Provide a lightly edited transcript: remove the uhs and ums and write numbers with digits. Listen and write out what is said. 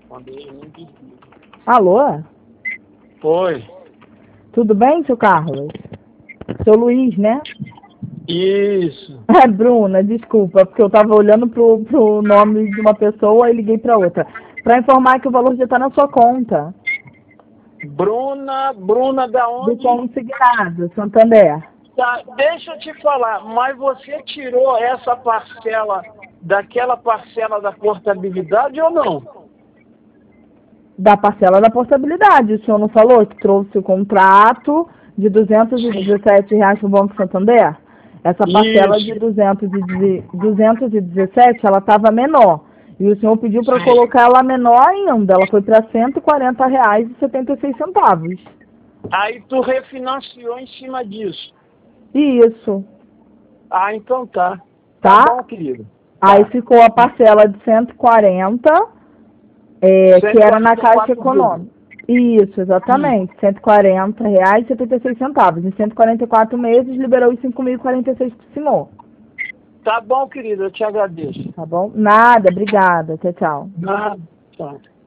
Alô? Oi. Tudo bem, seu Carlos? Seu Luiz, né? Isso. É, Bruna, desculpa, porque eu estava olhando pro nome de uma pessoa e liguei para outra. Para informar que o valor já está na sua conta. Bruna da Do onde? consignado, Santander. Tá, deixa eu te falar, mas você tirou essa parcela daquela parcela da portabilidade ou não? Da parcela da portabilidade. O senhor não falou que trouxe o contrato de R$ 217 para o Banco Santander? Essa parcela de Isso. 217, ela estava menor. E o senhor pediu para Sim. colocar ela menor ainda. Ela foi para R$ 140,76. Aí tu refinanciou em cima disso. Isso, Ah, então tá. Tá tá? bom, querido. Aí Tá. ficou a parcela de 140, que era na Caixa 144 vezes. Econômica. Isso, exatamente. R$ 140,76. Em 144 meses, liberou os 5.046 para o senhor. Tá bom, querido, eu te agradeço. Tá bom? Nada, obrigada. Tchau, tchau. Nada. Tchau.